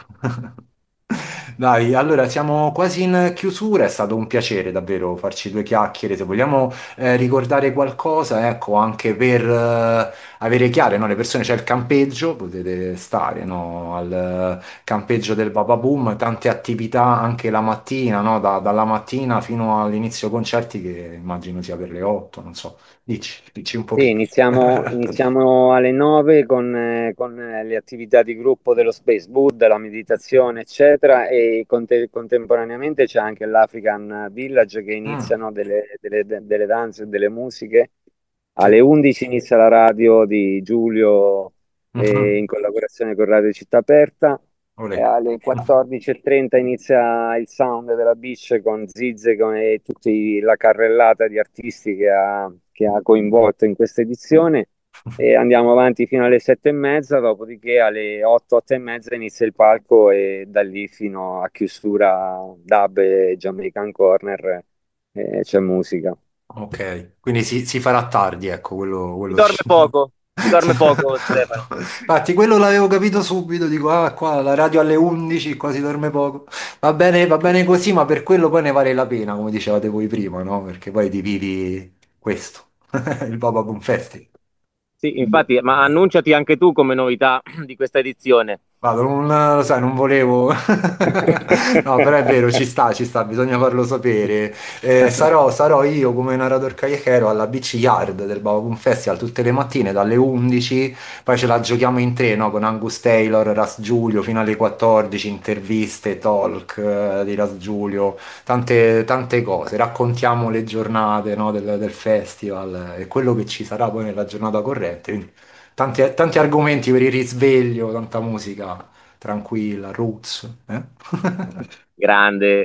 Dai, allora siamo quasi in chiusura, è stato un piacere davvero farci due chiacchiere. Se vogliamo eh, ricordare qualcosa, ecco, anche per eh, avere chiare, no, le persone, c'è il campeggio, potete stare, no, al eh, campeggio del Baba Boom, tante attività anche la mattina, no, da- dalla mattina fino all'inizio concerti che immagino sia per le otto, non so. Dici, dici un Sì, pochino. iniziamo, iniziamo alle nove con, eh, con, eh, le attività di gruppo dello Space Boot, la meditazione, eccetera, e conte- contemporaneamente c'è anche l'African Village che Mm, iniziano delle, delle, delle danze e delle musiche. sì. Alle undici inizia la radio di Giulio eh, Mhm. in collaborazione con Radio Città Aperta. E Olè. alle quattordici e trenta inizia il sound della Beach con Zizze con, e tutta la carrellata di artisti che ha, che ha coinvolto in questa edizione e andiamo avanti fino alle sette e mezza, dopodiché alle otto, otto e mezza inizia il palco e da lì fino a chiusura dub e Jamaican Corner eh, c'è musica. Ok, quindi si, si farà tardi, ecco, quello, Si quello dorme sì. poco, si dorme poco, Stefano. Infatti, quello l'avevo capito subito, dico, ah, qua la radio alle undici, qua si dorme poco. Va bene, va bene così, ma per quello poi ne vale la pena, come dicevate voi prima, no? Perché poi ti vivi questo, il Baba Boom Festival. Sì, infatti, ma annunciati anche tu come novità di questa edizione. Vado, non, lo sai, non volevo. No, però è vero, ci sta, ci sta, bisogna farlo sapere. Eh, sarò, sarò io come narrator caiechero alla Beach Yard del Bavabum Festival tutte le mattine dalle undici, poi ce la giochiamo in tre, no? Con Angus Taylor, Ras Giulio, fino alle quattordici, interviste, talk eh, di Ras Giulio, tante, tante cose. Raccontiamo le giornate, no, del, del festival e quello che ci sarà poi nella giornata corrente. Quindi tanti, tanti argomenti per il risveglio, tanta musica tranquilla, roots. Eh? Grande.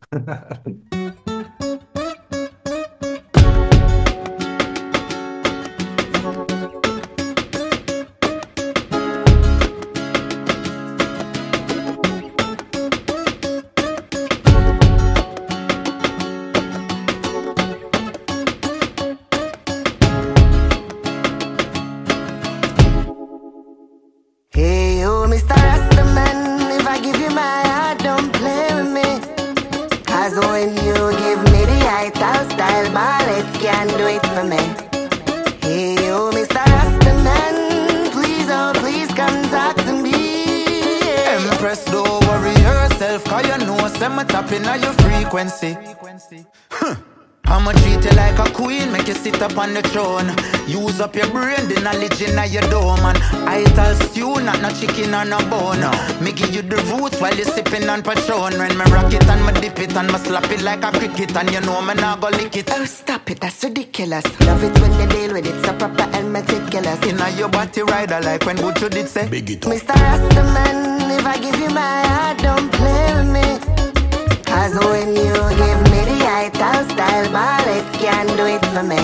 Hey, you, mister Rastaman, if I give you my heart, don't play with me. Cause when you give me the ital style ballet, can do it for me. Hey, you, mister Rastaman, please, oh, please come talk to me. Empress, don't worry yourself, cause you know some tapping on your frequency. Huh. I'ma treat you like a queen, make you sit up on the throne. Use up your brain, the knowledge in your dome. And I tell stew, not no chicken or no bone. Me give you the roots while you sipping on Patron. When me rock it and me dip it and me slap it like a cricket. And you know me not go lick it. Oh, stop it, that's ridiculous. Love it when you deal with it, so proper and meticulous. Inna your body rider like when Gucci did say big it up. mister Rastaman, if I give you my heart, don't play with me. Cause when you give me the ital style ballet, can do it for me.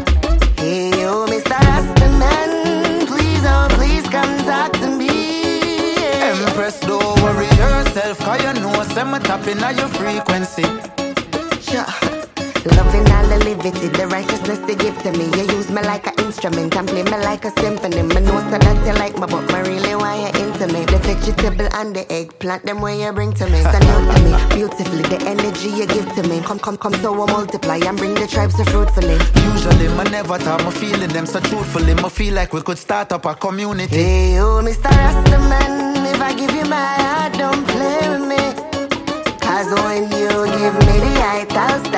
Hey, you, mister Rastaman, please, oh, please come talk to me. Empress, don't worry yourself, cause you know some tapping on your frequency. Sure. Loving all the liberty, the righteousness they give to me. You use me like an instrument and play me like a symphony. Me know so that you like me, but me really want you into me. The vegetable and the eggplant, them where you bring to me. So new to me, beautifully, the energy you give to me. Come, come, come, so I multiply and bring the tribes so fruitfully. Usually me never thought me feeling them so truthfully. Me feel like we could start up a community. Hey, you, mister Rastaman, if I give you my heart, don't play with me. Cause when you give me the ital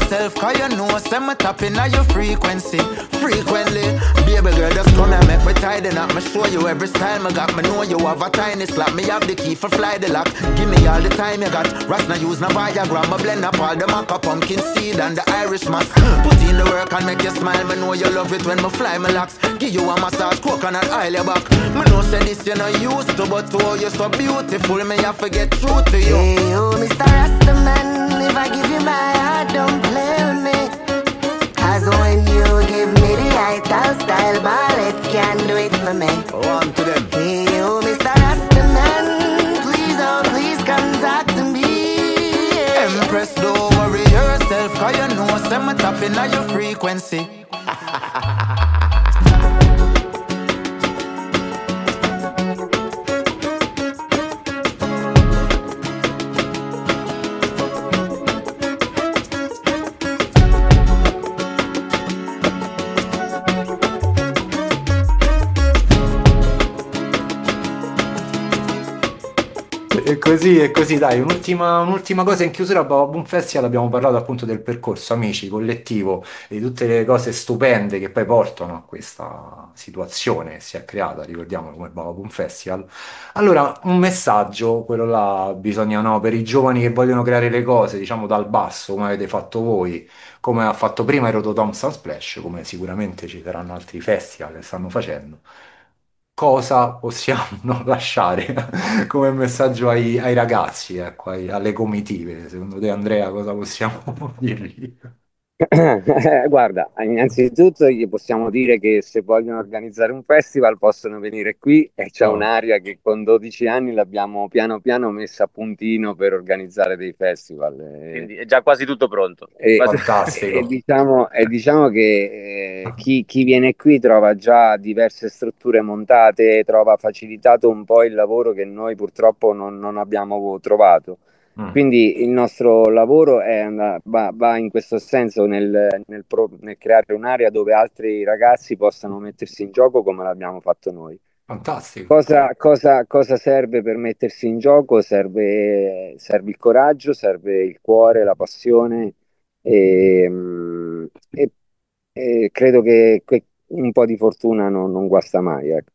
yourself, cause you know, say me tapping at your frequency, frequently. Baby girl, just come and make me tidy up. Me show you every style me got. Me know you have a tiny slap. Me have the key for fly the lock. Give me all the time you got. Rust no use no Viagra. Me blend up all the maca, pumpkin seed and the Irish moss. Put in the work and make you smile. Me know you love it when me fly my locks. Give you a massage, coconut oil your back. Me know say this you not used to, but oh you so beautiful. Me have to get true to you. Hey, oh, Mister Rastaman, if I give you my heart, don't play with me. Cause when you give me the Ital style ballet, can do it for me. One to them. Hey, oh, Mister Rastaman, please, oh, please come talk to me. Yeah. Empress, don't worry yourself, cause you know, say me tapping at your frequency. E così, e così, dai, un'ultima un'ultima cosa in chiusura. A Baba Boom Festival abbiamo parlato appunto del percorso, amici, collettivo, e di tutte le cose stupende che poi portano a questa situazione che si è creata, ricordiamo, come Baba Boom Festival. Allora, un messaggio, quello là, bisogna, no, per i giovani che vogliono creare le cose, diciamo, dal basso, come avete fatto voi, come ha fatto prima il Rototom Sunsplash, come sicuramente ci saranno altri festival che stanno facendo. Cosa possiamo non lasciare come messaggio ai, ai ragazzi, ecco, ai- alle comitive? Secondo te, Andrea, cosa possiamo dirgli? Guarda, innanzitutto gli possiamo dire che se vogliono organizzare un festival possono venire qui e c'è Oh, un'area che con dodici anni l'abbiamo piano piano messa a puntino per organizzare dei festival. E, Quindi è già quasi tutto pronto. e- Quasi- e fantastico. diciamo, e diciamo che eh, chi, chi viene qui trova già diverse strutture montate, trova facilitato un po' il lavoro che noi purtroppo non non abbiamo trovato. Mm, Quindi il nostro lavoro è una- va, va in questo senso nel, nel pro- nel creare un'area dove altri ragazzi possano mettersi in gioco come l'abbiamo fatto noi. fantastico. Cosa, cosa- cosa serve per mettersi in gioco? Serve, serve il coraggio, serve il cuore, la passione e, mm, e- e credo che, che un po' di fortuna non, non guasta mai, ecco.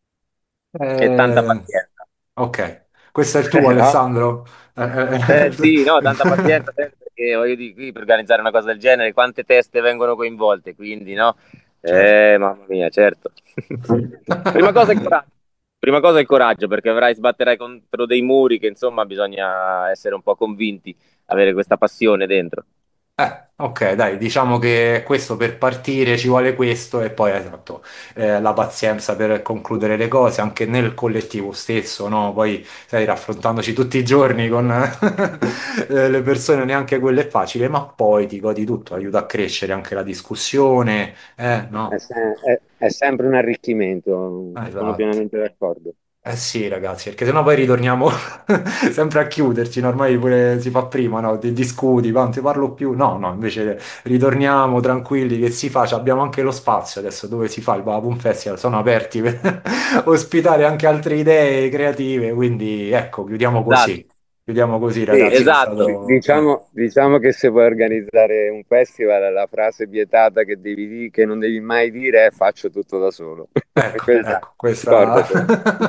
E tanta Eh, pazienza. ok, questo è il tuo, No? Alessandro? Eh, Eh, sì, no, tanta eh. pazienza, sempre, perché voglio dire, qui per organizzare una cosa del genere, quante teste vengono coinvolte, quindi, no? Certo. Eh, mamma mia, certo. Prima cosa è il coraggio. Prima cosa è il coraggio, perché avrai, sbatterai contro dei muri che, insomma, bisogna essere un po' convinti, avere questa passione dentro. Eh, ok, dai, diciamo che questo per partire ci vuole questo e poi esatto, eh, la pazienza per concludere le cose anche nel collettivo stesso, no? Poi sai, raffrontandoci tutti i giorni con eh, le persone, neanche quello è facile, ma poi ti godi tutto, aiuta a crescere anche la discussione, eh, È, no? se- è- è sempre un arricchimento, Eh, sono Esatto. pienamente d'accordo. Eh sì, ragazzi, perché sennò poi ritorniamo sempre a chiuderci, no? Ormai pure si fa prima, no? Ti discuti, va, non ti parlo più. No, no, invece ritorniamo tranquilli che si fa, cioè, abbiamo anche lo spazio adesso dove si fa il Bababum Festival, sono aperti per ospitare anche altre idee creative, quindi ecco, chiudiamo Esatto, così. Chiudiamo così, Sì, ragazzi, è esatto. di- stato... eh. diciamo, diciamo che se vuoi organizzare un festival, la frase vietata che devi di- che non devi mai dire è faccio tutto da solo. Ecco, Questa, ecco, questa scordatela.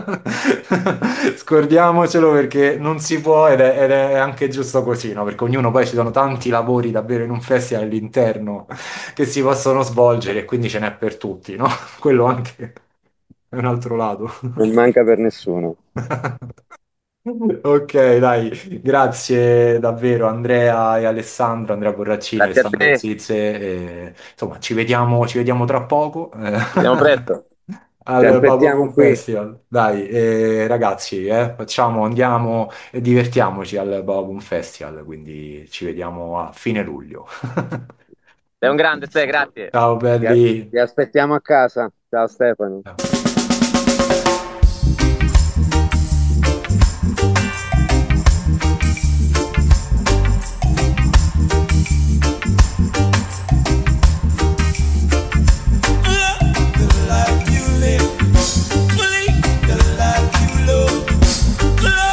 scordiamocelo perché non si può ed è, ed è anche giusto così, no? Perché ognuno poi ci sono tanti lavori davvero in un festival all'interno che si possono svolgere e quindi ce n'è per tutti, no? Quello anche è un altro lato. Non manca per nessuno. Ok, dai, grazie davvero Andrea e Alessandro, Andrea Borraccini, Grazie a Alessandro te, Zizze, e, insomma ci vediamo, ci vediamo tra poco eh, ci vediamo presto. Ti al aspettiamo Bababum qui. Festival. Dai, eh, ragazzi, eh, facciamo, andiamo e divertiamoci al Bababum Festival, quindi ci vediamo a fine luglio. Sei un grande, Ste, grazie. Ciao Ti, a- belli. ti aspettiamo a casa. Ciao Stefano.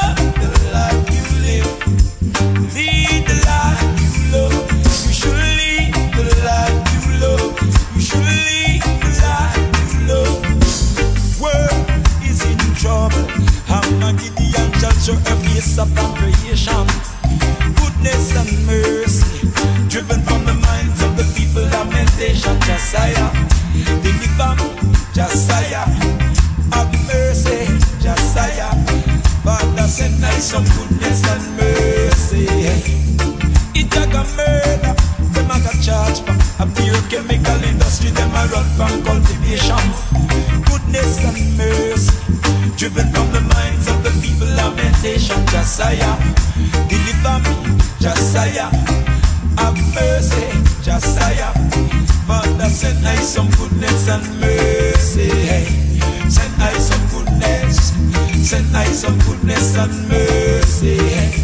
Lead the life you love. You should lead peace upon creation. Goodness and mercy, driven from the minds of the people. Lamentation, Josiah, deliver me, Josiah, have mercy, Josiah. Father, send us some goodness and mercy. It a go murder, them a go charge for a pure chemical industry. Them a run from cultivation. Goodness and mercy, driven from the minds of the people. Lamentation, Josiah, deliver me, Josiah, have mercy, Josiah. Father, send I some goodness and mercy. Send I some goodness, send I some goodness and mercy.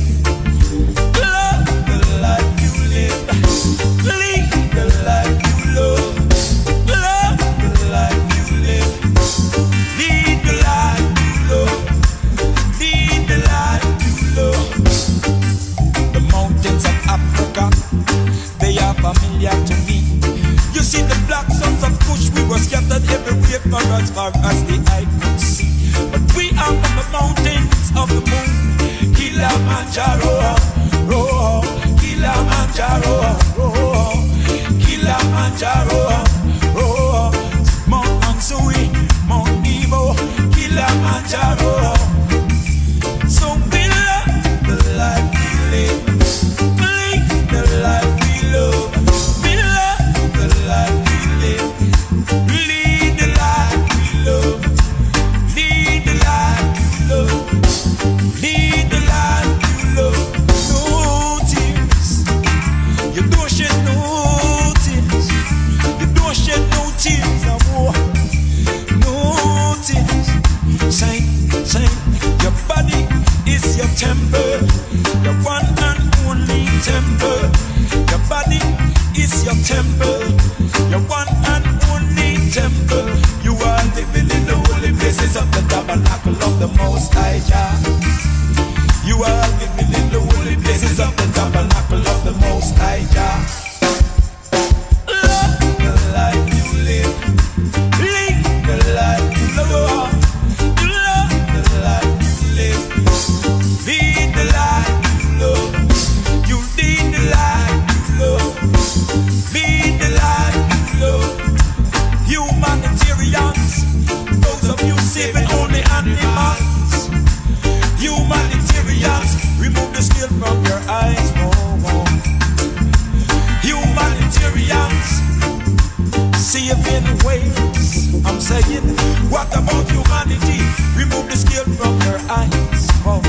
Love the life you live, lead the life you love. Love the life you live, lead the life you love. Lead the life you love. The mountains of Africa, they are familiar to me. You see the black sons of Kush, we were scattered everywhere for as far as the eye could see. But we are from the mountains of the moon, Kilimanjaro, Roho, Kilimanjaro, Roho, Kilimanjaro, Roho, Mount Ansui, Mount Nebo, Kilimanjaro. So we love the life we live, believe the life we love. We love the life we live, lead the life we love. Lead the life you love, lead the life you love. No tears, you don't shed no tears, you don't shed no tears of war. No tears, saint, saint, your body is your temple, your one and only temple. Your body is your temple, your one and only temple. You are living in the holy places of the tabernacle of the Most High Jah. You are living in the holy places of the tabernacle of the Most High Jah. Love the life you live, live the life you love. You love the life you live, lead the life you love. You lead the life you love, lead the life you love. Humanitarians, those of you saving only animals. Humanitarians, remove the scale from your eyes. Oh, oh. Humanitarians, saving ways. I'm saying, what about humanity? Remove the scale from your eyes. Oh.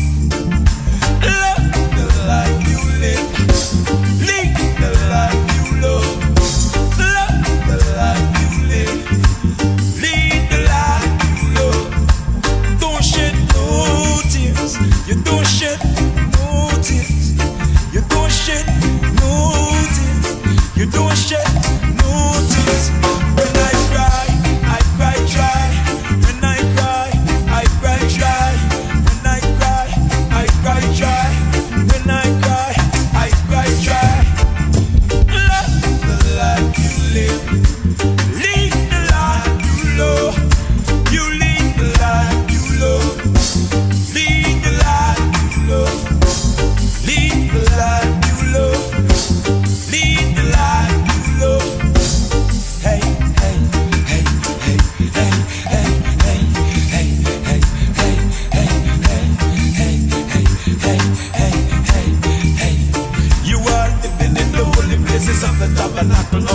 Love the life you live, lead the life you love. Love the life you live, lead the life you love. Don't shed no tears, you don't shed no tears, you don't shed no tears, you don't shed no tears. When I cry, I cry dry. When I cry, I cry dry. When I cry, I cry dry. When I cry, I cry dry. Love the life you live, lead the life you love. You lead the life you love, lead the life you love, lead the life you love, lead the life you love. Hey, hey, hey, hey, hey, hey, hey, hey, hey, hey, hey, hey, hey, hey, hey, hey. You are living in the holy places of the tabernacle